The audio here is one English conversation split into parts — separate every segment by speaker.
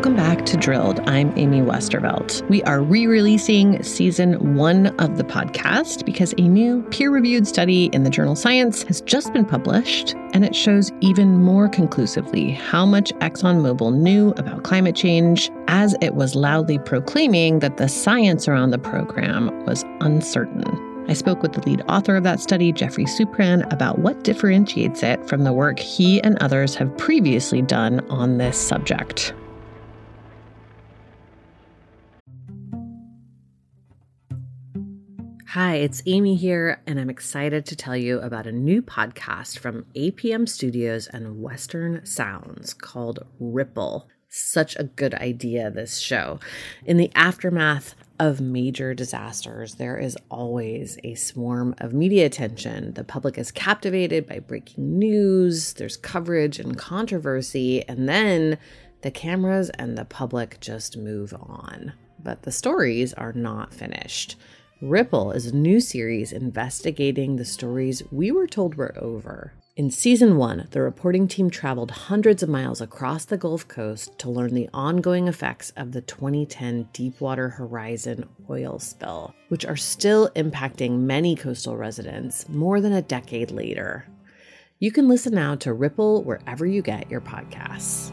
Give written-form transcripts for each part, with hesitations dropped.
Speaker 1: Welcome back to Drilled. I'm Amy Westervelt. We are re-releasing season 1 of the podcast because a new peer-reviewed study in the journal Science has just been published, and it shows even more conclusively how much ExxonMobil knew about climate change, as it was loudly proclaiming that the science around the program was uncertain. I spoke with the lead author of that study, Jeffrey Supran, about what differentiates it from the work he and others have previously done on this subject. Hi, it's Amy here, and I'm excited to tell you about a new podcast from APM Studios and Western Sounds called Ripple. Such a good idea, this show. In the aftermath of major disasters, there is always a swarm of media attention. The public is captivated by breaking news, there's coverage and controversy, and then the cameras and the public just move on. But the stories are not finished. Ripple is a new series investigating the stories we were told were over. In season 1, the reporting team traveled hundreds of miles across the Gulf Coast to learn the ongoing effects of the 2010 Deepwater Horizon oil spill, which are still impacting many coastal residents more than a decade later. You can listen now to Ripple wherever you get your podcasts.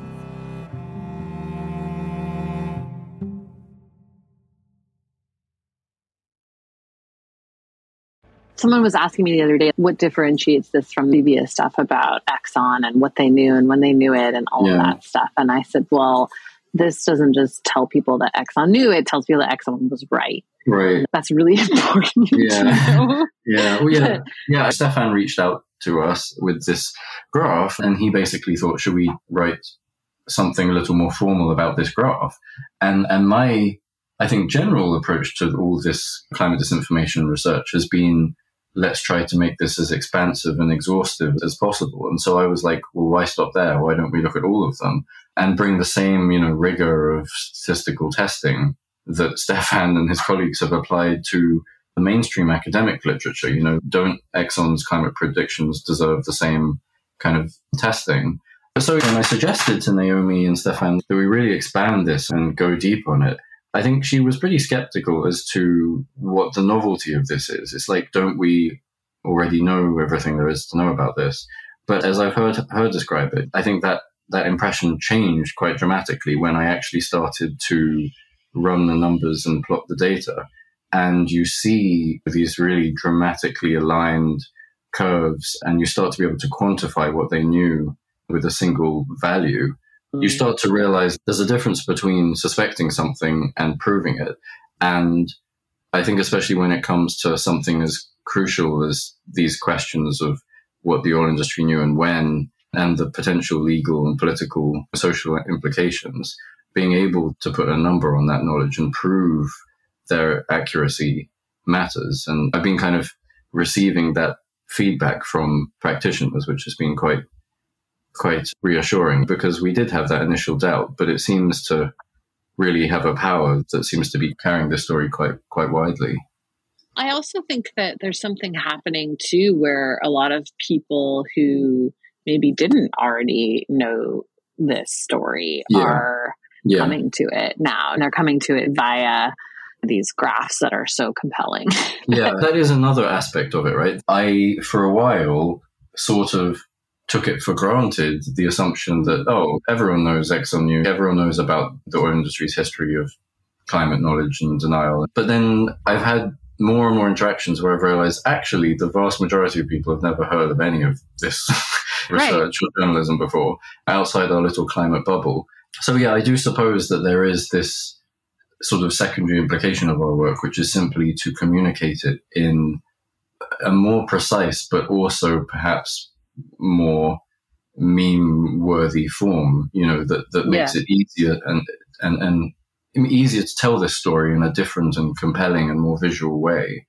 Speaker 2: Someone was asking me the other day, what differentiates this from previous stuff about Exxon and what they knew and when they knew it and all of that stuff. And I said, well, this doesn't just tell people that Exxon knew, it tells people that Exxon was right.
Speaker 3: Right.
Speaker 2: And that's really important to know.
Speaker 3: Yeah. Stefan reached out to us with this graph, and he basically thought, should we write something a little more formal about this graph? And my, I think, general approach to all this climate disinformation research has been, let's try to make this as expansive and exhaustive as possible. And so I was like, well, why stop there? Why don't we look at all of them and bring the same, rigor of statistical testing that Stefan and his colleagues have applied to the mainstream academic literature? Don't Exxon's climate predictions deserve the same kind of testing? So when I suggested to Naomi and Stefan that we really expand this and go deep on it, I think she was pretty skeptical as to what the novelty of this is. It's like, don't we already know everything there is to know about this? But as I've heard her describe it, I think that impression changed quite dramatically when I actually started to run the numbers and plot the data. And you see these really dramatically aligned curves, and you start to be able to quantify what they knew with a single value. You start to realize there's a difference between suspecting something and proving it. And I think especially when it comes to something as crucial as these questions of what the oil industry knew and when, and the potential legal and political social implications, being able to put a number on that knowledge and prove their accuracy matters. And I've been kind of receiving that feedback from practitioners, which has been quite reassuring, because we did have that initial doubt, but it seems to really have a power that seems to be carrying this story quite widely.
Speaker 2: I also think that there's something happening too, where a lot of people who maybe didn't already know this story are coming to it now, and they're coming to it via these graphs that are so compelling.
Speaker 3: Yeah, that is another aspect of it, right? I, for a while, sort of took it for granted, the assumption that, everyone knows Exxon knew, everyone knows about the oil industry's history of climate knowledge and denial. But then I've had more and more interactions where I've realized, actually, the vast majority of people have never heard of any of this research or journalism before, outside our little climate bubble. So yeah, I do suppose that there is this sort of secondary implication of our work, which is simply to communicate it in a more precise, but also perhaps more meme-worthy form, that makes it easier and easier to tell this story in a different and compelling and more visual way.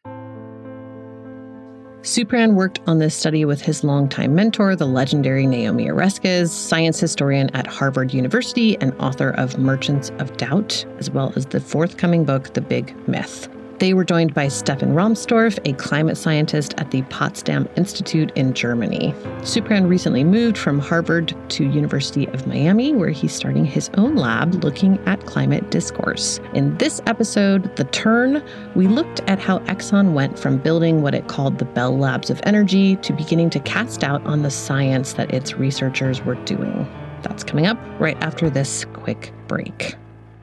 Speaker 1: Supran worked on this study with his longtime mentor, the legendary Naomi Oreskes, science historian at Harvard University and author of Merchants of Doubt, as well as the forthcoming book, The Big Myth. They were joined by Stefan Rahmstorf, a climate scientist at the Potsdam Institute in Germany. Supran recently moved from Harvard to University of Miami, where he's starting his own lab looking at climate discourse. In this episode, The Turn, we looked at how Exxon went from building what it called the Bell Labs of Energy to beginning to cast doubt on the science that its researchers were doing. That's coming up right after this quick break.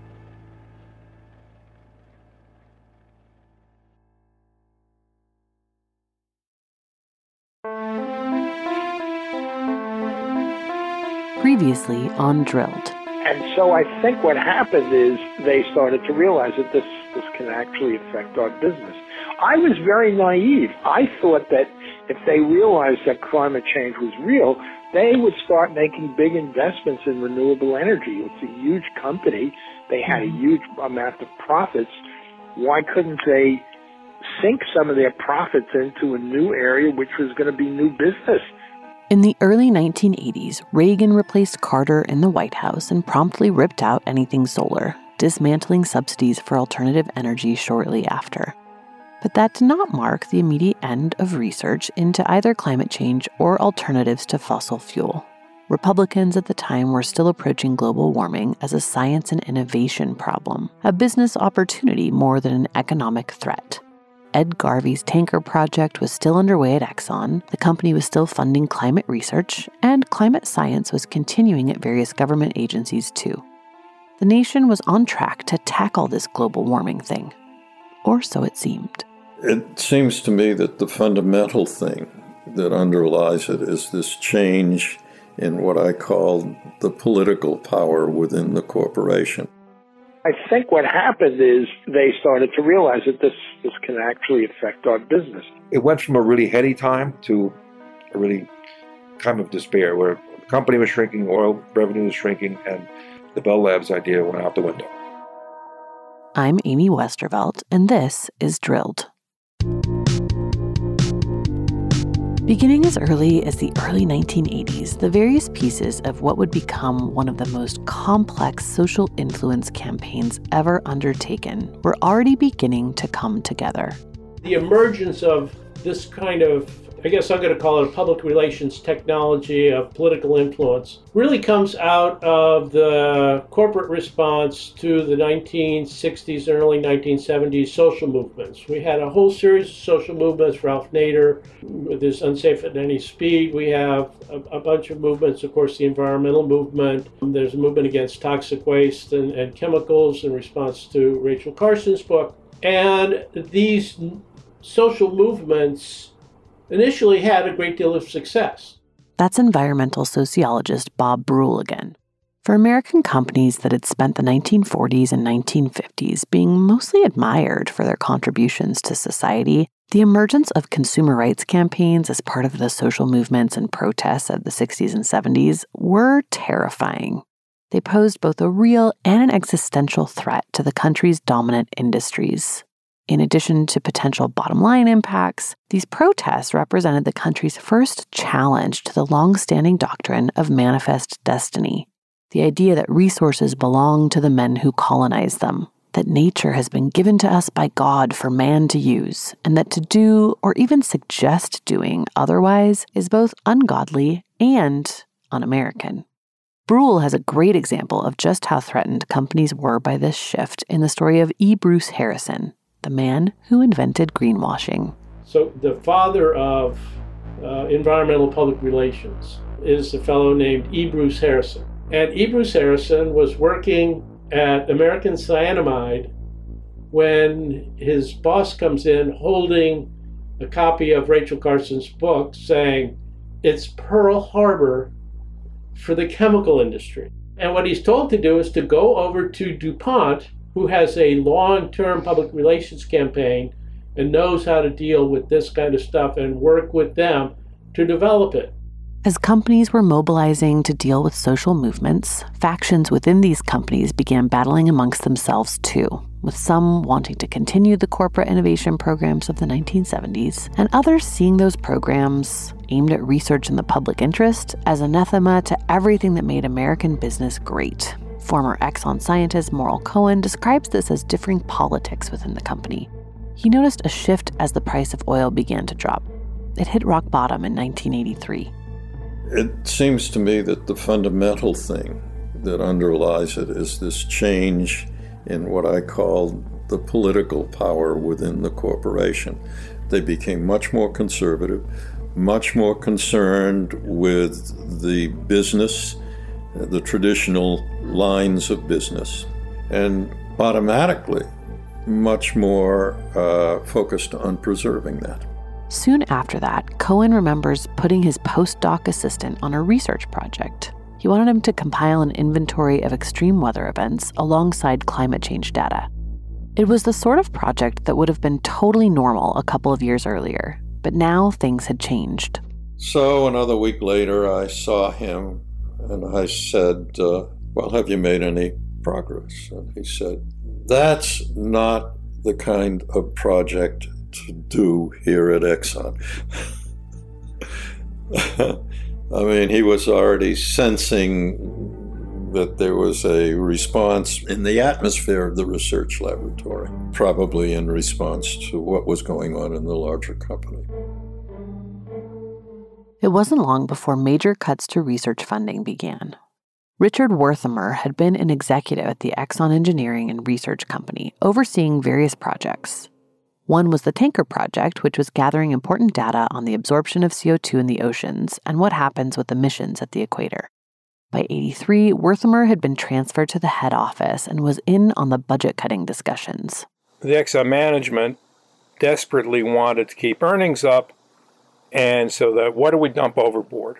Speaker 1: Previously on Drilled.
Speaker 4: And so I think what happened is they started to realize that this can actually affect our business. I was very naive. I thought that if they realized that climate change was real, they would start making big investments in renewable energy. It's a huge company. They had a huge amount of profits. Why couldn't they sink some of their profits into a new area, which was going to be new business?
Speaker 1: In the early 1980s, Reagan replaced Carter in the White House and promptly ripped out anything solar, dismantling subsidies for alternative energy shortly after. But that did not mark the immediate end of research into either climate change or alternatives to fossil fuel. Republicans at the time were still approaching global warming as a science and innovation problem, a business opportunity more than an economic threat. Ed Garvey's tanker project was still underway at Exxon, the company was still funding climate research, and climate science was continuing at various government agencies too. The nation was on track to tackle this global warming thing. Or so it seemed.
Speaker 5: It seems to me that the fundamental thing that underlies it is this change in what I call the political power within the corporation.
Speaker 4: I think what happened is they started to realize that this can actually affect our business.
Speaker 6: It went from a really heady time to a really time of despair where the company was shrinking, oil revenue was shrinking, and the Bell Labs idea went out the window.
Speaker 1: I'm Amy Westervelt, and this is Drilled. Beginning as early as the early 1980s, the various pieces of what would become one of the most complex social influence campaigns ever undertaken were already beginning to come together.
Speaker 7: The emergence of this kind of, I guess I'm going to call it a public relations technology of political influence, really comes out of the corporate response to the 1960s and early 1970s social movements. We had a whole series of social movements, Ralph Nader with his Unsafe at Any Speed. We have a bunch of movements, of course, the environmental movement. There's a movement against toxic waste and chemicals in response to Rachel Carson's book. And these social movements initially had a great deal of success.
Speaker 1: That's environmental sociologist Bob Bruhl again. For American companies that had spent the 1940s and 1950s being mostly admired for their contributions to society, the emergence of consumer rights campaigns as part of the social movements and protests of the 60s and 70s were terrifying. They posed both a real and an existential threat to the country's dominant industries. In addition to potential bottom-line impacts, these protests represented the country's first challenge to the long-standing doctrine of manifest destiny, the idea that resources belong to the men who colonize them, that nature has been given to us by God for man to use, and that to do or even suggest doing otherwise is both ungodly and un-American. Bruhl has a great example of just how threatened companies were by this shift in the story of E. Bruce Harrison, the man who invented greenwashing.
Speaker 7: So the father of environmental public relations is a fellow named E. Bruce Harrison. And E. Bruce Harrison was working at American Cyanamide when his boss comes in holding a copy of Rachel Carson's book saying, it's Pearl Harbor for the chemical industry. And what he's told to do is to go over to DuPont, who has a long-term public relations campaign and knows how to deal with this kind of stuff, and work with them to develop it.
Speaker 1: As companies were mobilizing to deal with social movements, factions within these companies began battling amongst themselves too, with some wanting to continue the corporate innovation programs of the 1970s, and others seeing those programs, aimed at research in the public interest, as anathema to everything that made American business great. Former Exxon scientist Morrell Cohen describes this as differing politics within the company. he noticed a shift as the price of oil began to drop. It hit rock bottom in 1983.
Speaker 5: It seems to me that the fundamental thing that underlies it is this change in what I call the political power within the corporation. They became much more conservative, much more concerned with the business, the traditional lines of business, and automatically much more focused on preserving that.
Speaker 1: Soon after that, Cohen remembers putting his postdoc assistant on a research project. He wanted him to compile an inventory of extreme weather events alongside climate change data. It was the sort of project that would have been totally normal a couple of years earlier, but now things had changed.
Speaker 5: So another week later, I saw him and I said, well, have you made any progress? And he said, that's not the kind of project to do here at Exxon. I mean, he was already sensing that there was a response in the atmosphere of the research laboratory, probably in response to what was going on in the larger company.
Speaker 1: It wasn't long before major cuts to research funding began. Richard Wertheimer had been an executive at the Exxon Engineering and Research Company, overseeing various projects. One was the Tanker Project, which was gathering important data on the absorption of CO2 in the oceans and what happens with emissions at the equator. By 1983, Wertheimer had been transferred to the head office and was in on the budget-cutting discussions.
Speaker 8: The Exxon management desperately wanted to keep earnings up, and so that what do we dump overboard?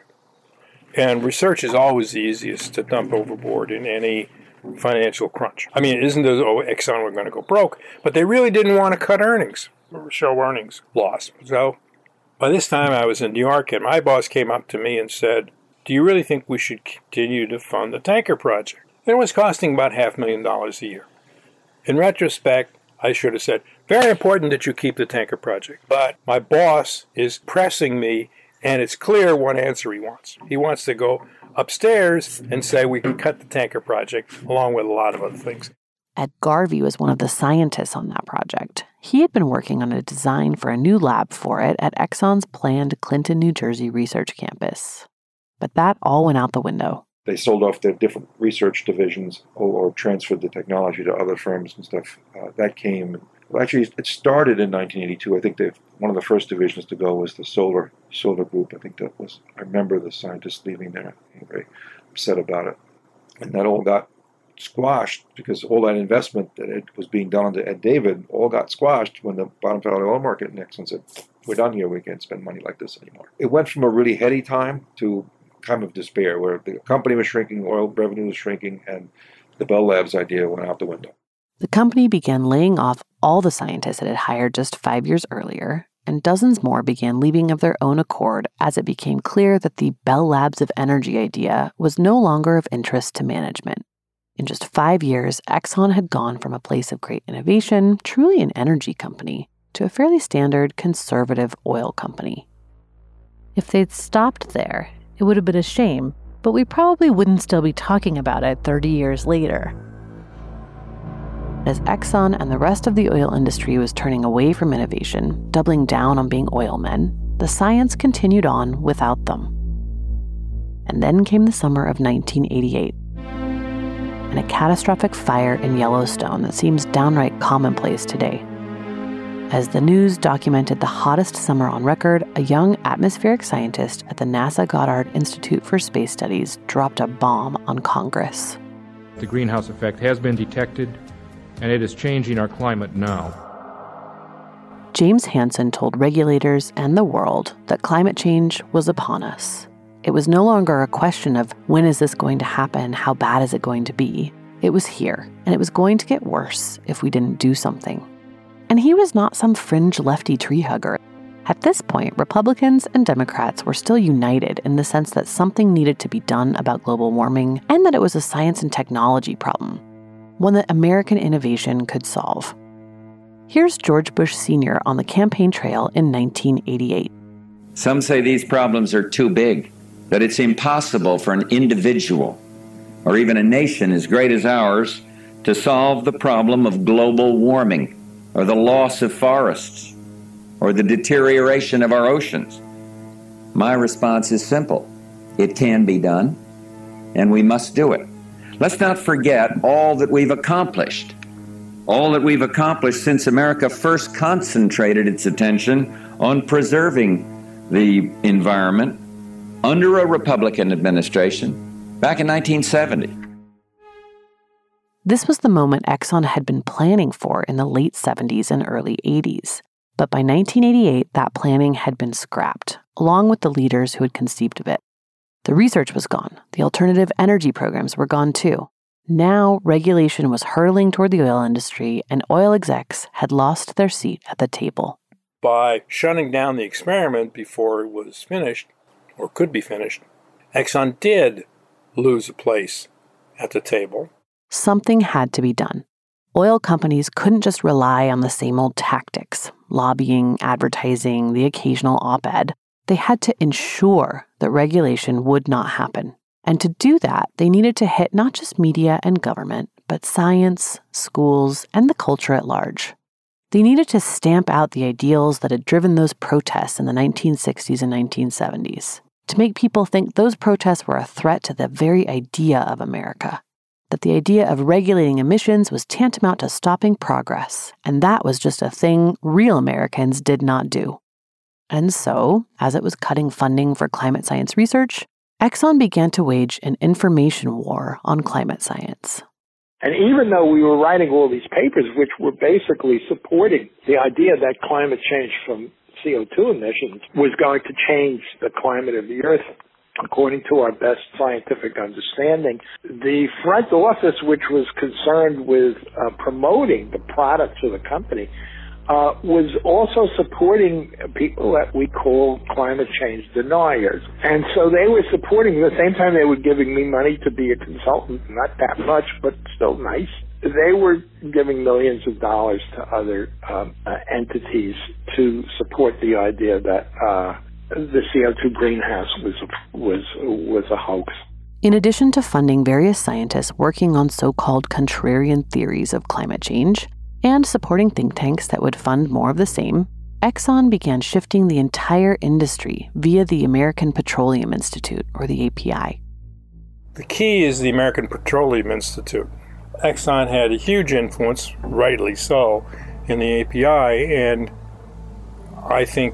Speaker 8: And research is always the easiest to dump overboard in any financial crunch. I mean, it isn't as though Exxon were going to go broke, but they really didn't want to cut earnings or show earnings loss. So by this time I was in New York, and my boss came up to me and said, do you really think we should continue to fund the Tanker Project? And it was costing about $500,000 a year. In retrospect, I should have said, very important that you keep the Tanker Project. But my boss is pressing me, and it's clear what answer he wants. He wants to go upstairs and say we can cut the Tanker Project, along with a lot of other things.
Speaker 1: Ed Garvey was one of the scientists on that project. He had been working on a design for a new lab for it at Exxon's planned Clinton, New Jersey research campus. But that all went out the window.
Speaker 6: They sold off their different research divisions or transferred the technology to other firms and stuff. That came... Well, actually, it started in 1982. I think one of the first divisions to go was the solar group. I think that was, I remember the scientists leaving there, very upset about it. And that all got squashed because all that investment that was being done under Ed David all got squashed when the bottom fell out of the oil market, and Exxon said, we're done here, we can't spend money like this anymore. It went from a really heady time to kind of despair, where the company was shrinking, oil revenue was shrinking, and the Bell Labs idea went out the window.
Speaker 1: The company began laying off all the scientists it had hired just 5 years earlier, and dozens more began leaving of their own accord as it became clear that the Bell Labs of Energy idea was no longer of interest to management. In just 5 years, Exxon had gone from a place of great innovation, truly an energy company, to a fairly standard conservative oil company. If they'd stopped there, it would have been a shame, but we probably wouldn't still be talking about it 30 years later. As Exxon and the rest of the oil industry was turning away from innovation, doubling down on being oil men, the science continued on without them. And then came the summer of 1988, and a catastrophic fire in Yellowstone that seems downright commonplace today. As the news documented the hottest summer on record, a young atmospheric scientist at the NASA Goddard Institute for Space Studies dropped a bomb on Congress.
Speaker 9: The greenhouse effect has been detected, and it is changing our climate now.
Speaker 1: James Hansen told regulators and the world that climate change was upon us. It was no longer a question of when is this going to happen, how bad is it going to be. It was here, and it was going to get worse if we didn't do something. And he was not some fringe lefty tree hugger. At this point, Republicans and Democrats were still united in the sense that something needed to be done about global warming and that it was a science and technology problem, one that American innovation could solve. Here's George Bush Sr. on the campaign trail in 1988.
Speaker 10: Some say these problems are too big, that it's impossible for an individual or even a nation as great as ours to solve the problem of global warming or the loss of forests, or the deterioration of our oceans? My response is simple. It can be done, and we must do it. Let's not forget all that we've accomplished. All that we've accomplished since America first concentrated its attention on preserving the environment under a Republican administration back in 1970.
Speaker 1: This was the moment Exxon had been planning for in the late 70s and early 80s. But by 1988, that planning had been scrapped, along with the leaders who had conceived of it. The research was gone. The alternative energy programs were gone too. Now, regulation was hurtling toward the oil industry, and oil execs had lost their seat at the table.
Speaker 8: By shutting down the experiment before it was finished, or could be finished, Exxon did lose a place at the table.
Speaker 1: Something had to be done. Oil companies couldn't just rely on the same old tactics, lobbying, advertising, the occasional op-ed. They had to ensure that regulation would not happen. And to do that, they needed to hit not just media and government, but science, schools, and the culture at large. They needed to stamp out the ideals that had driven those protests in the 1960s and 1970s, to make people think those protests were a threat to the very idea of America, that the idea of regulating emissions was tantamount to stopping progress, and that was just a thing real Americans did not do. And so, as it was cutting funding for climate science research, Exxon began to wage an information war on climate science.
Speaker 4: And even though we were writing all these papers, which were basically supporting the idea that climate change from CO2 emissions was going to change the climate of the Earth, according to our best scientific understanding, the front office, which was concerned with promoting the products of the company, was also supporting people that we call climate change deniers. And so they were supporting, at the same time they were giving me money to be a consultant, not that much, but still nice. They were giving millions of dollars to other entities to support the idea that the CO2 greenhouse was a hoax.
Speaker 1: In addition to funding various scientists working on so-called contrarian theories of climate change, and supporting think tanks that would fund more of the same, Exxon began shifting the entire industry via the American Petroleum Institute, or the API.
Speaker 8: The key is the American Petroleum Institute. Exxon had a huge influence, rightly so, in the API, and I think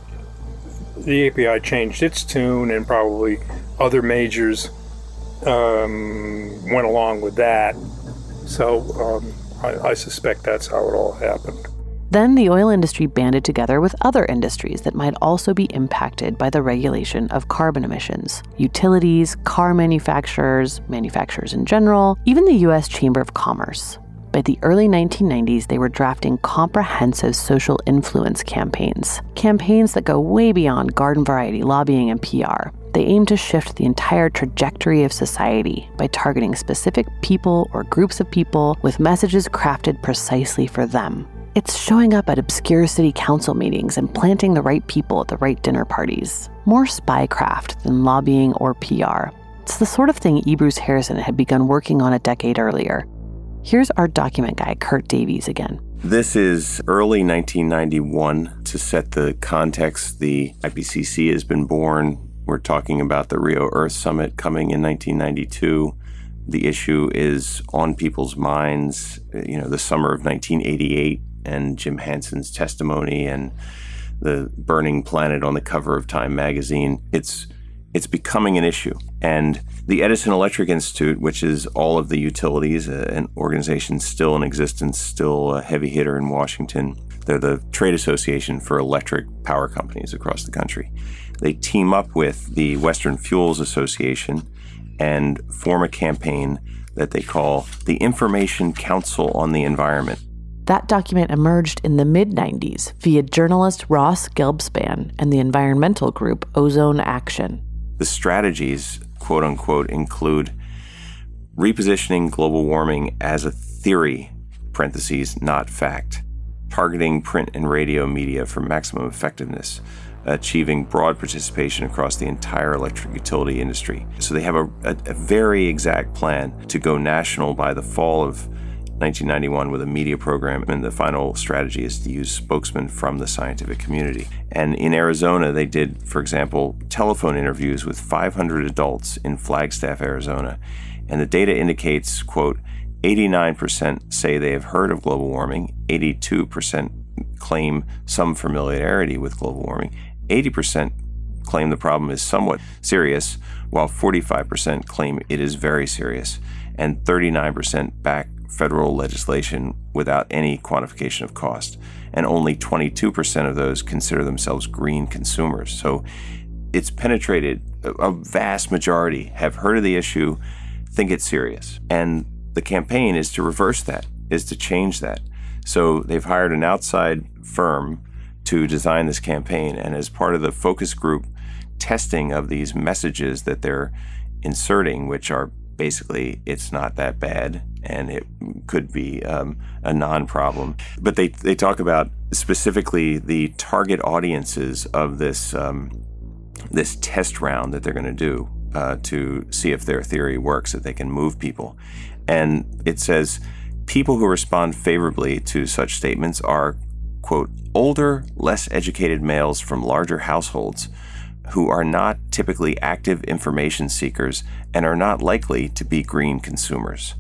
Speaker 8: the API changed its tune, and probably other majors went along with that. So I suspect that's how it all happened.
Speaker 1: Then the oil industry banded together with other industries that might also be impacted by the regulation of carbon emissions. Utilities, car manufacturers, manufacturers in general, even the U.S. Chamber of Commerce. By the early 1990s, they were drafting comprehensive social influence campaigns that go way beyond garden variety lobbying and PR. They aim to shift the entire trajectory of society by targeting specific people or groups of people with messages crafted precisely for them. It's showing up at obscure city council meetings and planting the right people at the right dinner parties. More spycraft than lobbying or PR. It's the sort of thing E. Bruce Harrison had begun working on a decade earlier. Here's our document guy, Kurt Davies, again.
Speaker 11: This is early 1991. To set the context, the IPCC has been born. We're talking about the Rio Earth Summit coming in 1992. The issue is on people's minds, the summer of 1988 and Jim Hanson's testimony and the burning planet on the cover of Time magazine. It's becoming an issue. And the Edison Electric Institute, which is all of the utilities, an organization still in existence, still a heavy hitter in Washington. They're the trade association for electric power companies across the country. They team up with the Western Fuels Association and form a campaign that they call the Information Council on the Environment.
Speaker 1: That document emerged in the mid-90s via journalist Ross Gelbspan and the environmental group Ozone Action.
Speaker 11: The strategies, quote unquote, include repositioning global warming as a theory, parentheses, not fact, targeting print and radio media for maximum effectiveness, achieving broad participation across the entire electric utility industry. So they have a very exact plan to go national by the fall of 1991 with a media program, and the final strategy is to use spokesmen from the scientific community. And in Arizona, they did, for example, telephone interviews with 500 adults in Flagstaff, Arizona. And the data indicates, quote, 89% say they have heard of global warming, 82% claim some familiarity with global warming, 80% claim the problem is somewhat serious, while 45% claim it is very serious, and 39% back federal legislation without any quantification of cost. And only 22% of those consider themselves green consumers. So it's penetrated. A vast majority have heard of the issue, think it's serious. And the campaign is to reverse that, is to change that. So they've hired an outside firm to design this campaign. And as part of the focus group testing of these messages that they're inserting, which are basically, it's not that bad, and it could be a non-problem. But they talk about specifically the target audiences of this this test round that they're going to do to see if their theory works, that they can move people. And it says people who respond favorably to such statements are, quote, older, less educated males from larger households who are not typically active information seekers and are not likely to be green consumers.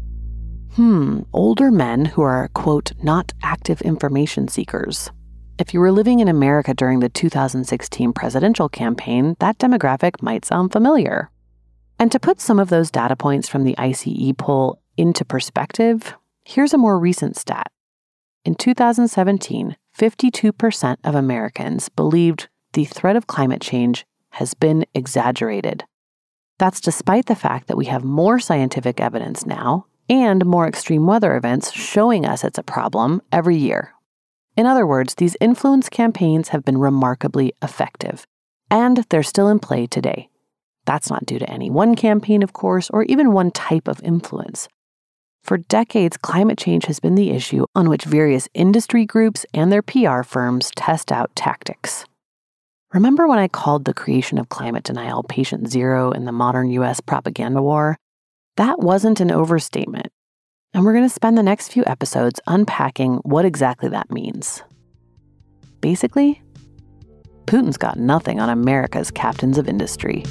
Speaker 1: Older men who are, quote, not active information seekers. If you were living in America during the 2016 presidential campaign, that demographic might sound familiar. And to put some of those data points from the ICE poll into perspective, here's a more recent stat. In 2017, 52% of Americans believed the threat of climate change has been exaggerated. That's despite the fact that we have more scientific evidence now and more extreme weather events showing us it's a problem every year. In other words, these influence campaigns have been remarkably effective, and they're still in play today. That's not due to any one campaign, of course, or even one type of influence. For decades, climate change has been the issue on which various industry groups and their PR firms test out tactics. Remember when I called the creation of climate denial patient zero in the modern U.S. propaganda war? That wasn't an overstatement. And we're going to spend the next few episodes unpacking what exactly that means. Basically, Putin's got nothing on America's captains of industry.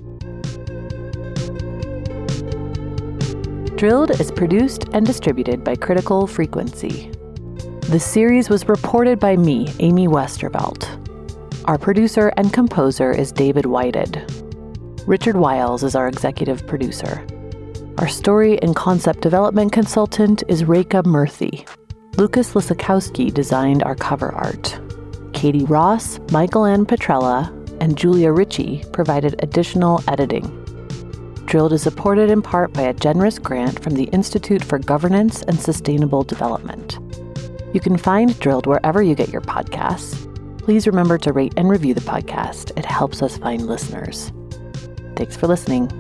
Speaker 1: Drilled is produced and distributed by Critical Frequency. The series was reported by me, Amy Westervelt. Our producer and composer is David Whited. Richard Wiles is our executive producer. Our story and concept development consultant is Reka Murthy. Lucas Lisakowski designed our cover art. Katie Ross, Michael Ann Petrella, and Julia Ritchie provided additional editing. Drilled is supported in part by a generous grant from the Institute for Governance and Sustainable Development. You can find Drilled wherever you get your podcasts. Please remember to rate and review the podcast. It helps us find listeners. Thanks for listening.